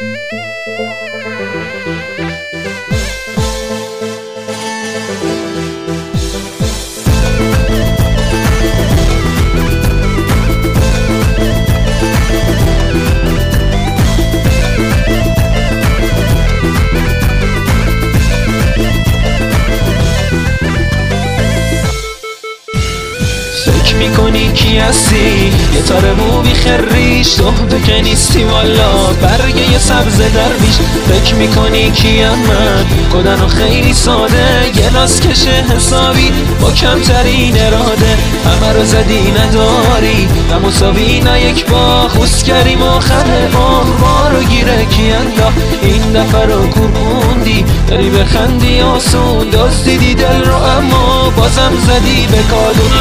فکر میکنی کی هستی؟ یه تار مو بیخریش تو که نیستی والا برگه یه سبز درویش. فکر میکنی کیم من؟ کدن و خیلی ساده، یه لاس کشه حسابی با کمترین اراده. همه رو زدی نداری و مساوی نه یک با خوست کردیم آخر ما رو گیره کی انداخت این دفعه رو کورکوندی. داری بخندی آسون دزدیدی دل رو اما بازم زدی به کادون.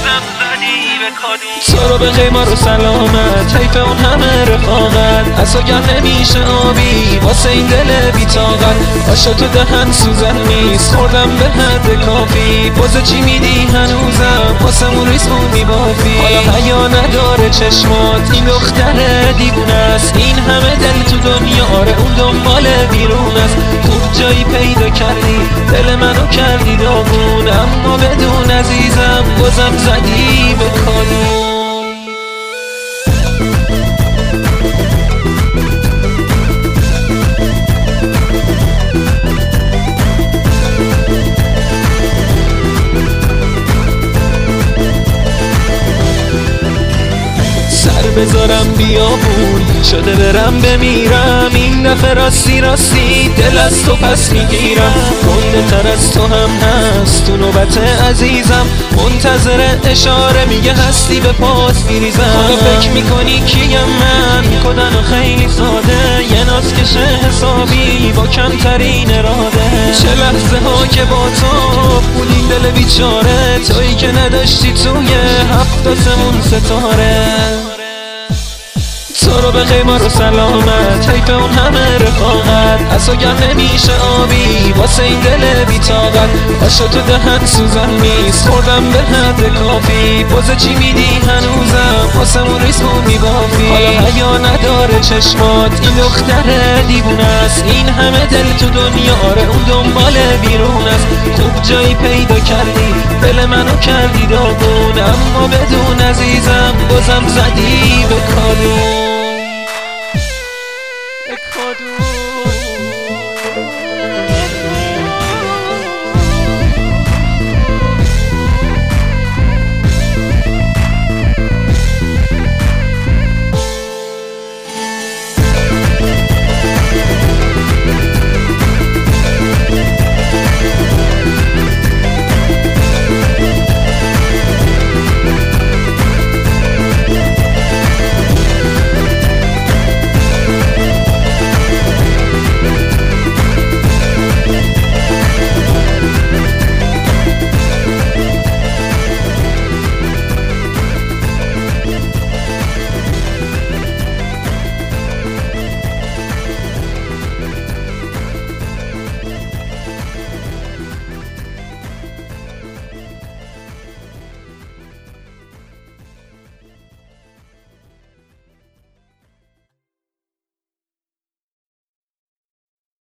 تو رو به قیمار و سلامت حیف اون همه رفاقت اصلا نمیشه آبی واسه این دل بیتاقت. باشه تو دهن سوزن نیست خوردم به حد کافی بازه چی میدی هنوزم واسه مون ریسمون میبافی. حالا حیا نداره چشمات این دختر دیوونه است این همه دل تو دنیا آره اون دنبال بیرون است. خوب جایی پیدا کردی دل منو کردی داغون اما بدون عزیزم بازم زدی به کادون. سر بذارم بیابون شده برم بمیرم این دفعه راستی راستی دل از تو پس میگیرم. گنده تر از تو هم هست تو نوبت عزیزم منتظر اشاره میگه هستی به پاس میریزم. حالا فکر میکنی کیم من؟ کدن و خیلی ساده یه ناز کشه حسابی با کمترین اراده. چه لحظه ها که با تو بود این دل بیچاره تویی که نداشتی توی هفت آسمون ستاره. تو رو به قیمار و سلامت حیف اون همه رفاقت اصلا نمیشه آبی واسه این دل بیتاقت. باشه تو دهن سوزن نیست خوردم به حد کافی بازه چی میدی هنوزم واسه مون ریسمون میبافی. حالا حیا نداره چشمات این دختر دیوونه است این همه دل تو دنیا آره اون دنبال بیرون است. خوب جایی پیدا کردی دل منو کردی داغون اما بدون عزیزم بازم زدی به کادون.